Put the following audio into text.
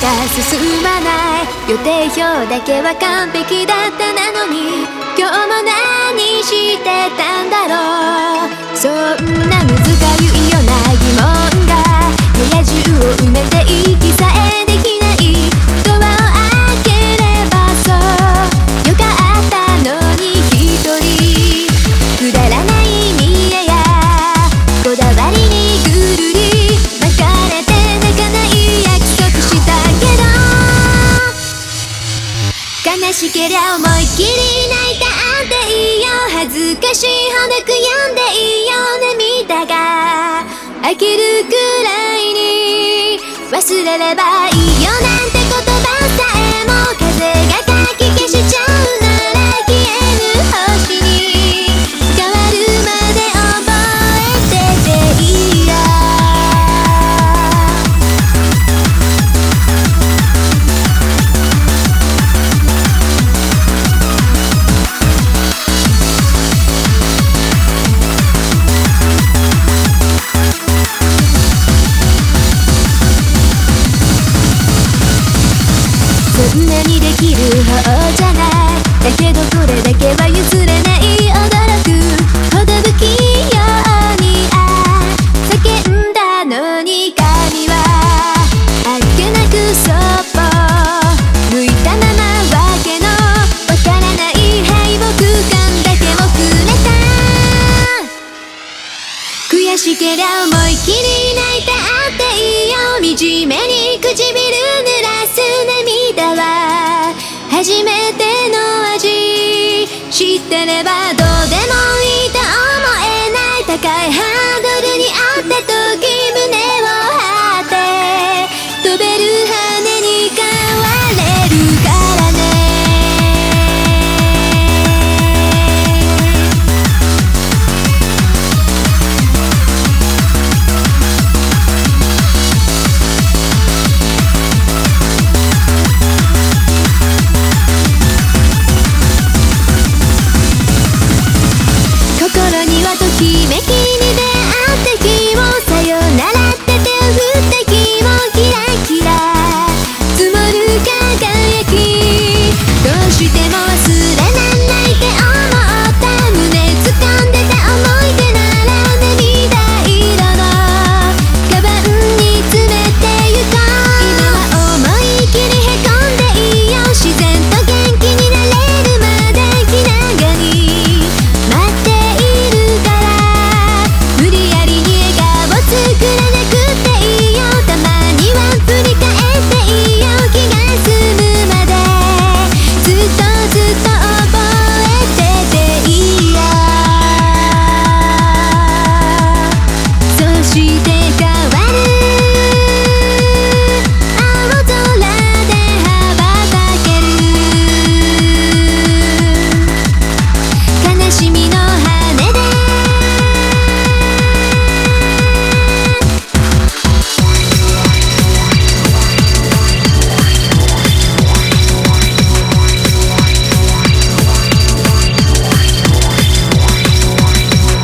か進まない。予定表だけは完璧だったなのに、今日も何してたんだろう。そんなむずがゆいような疑問が部屋中を埋めて息さえできない。ドアを開ければそうよかったのに、一人くだらない見栄やこだわりにぐるり巻かれて泣かない約束したけど、悲しけりゃ思いっきり泣いたっていいよ。恥ずかしいほど悔やんでいいよ。涙が飽きるくらいに忘れればいいよなんて言葉さえも風がかき消しちゃうなら消える星に変わるまで覚えてていいよ。そんなにできる方じゃない。だけどこれだけは譲れない。驚くほど不器用に叫んだのに、髪はあっけなくそっぽ向いたままわけのわからない敗北感だけもくれた。悔しけりゃ思いっきり泣いたっていいよ。惨めに唇濡らす涙は初めての味、知ってればどうでもいい。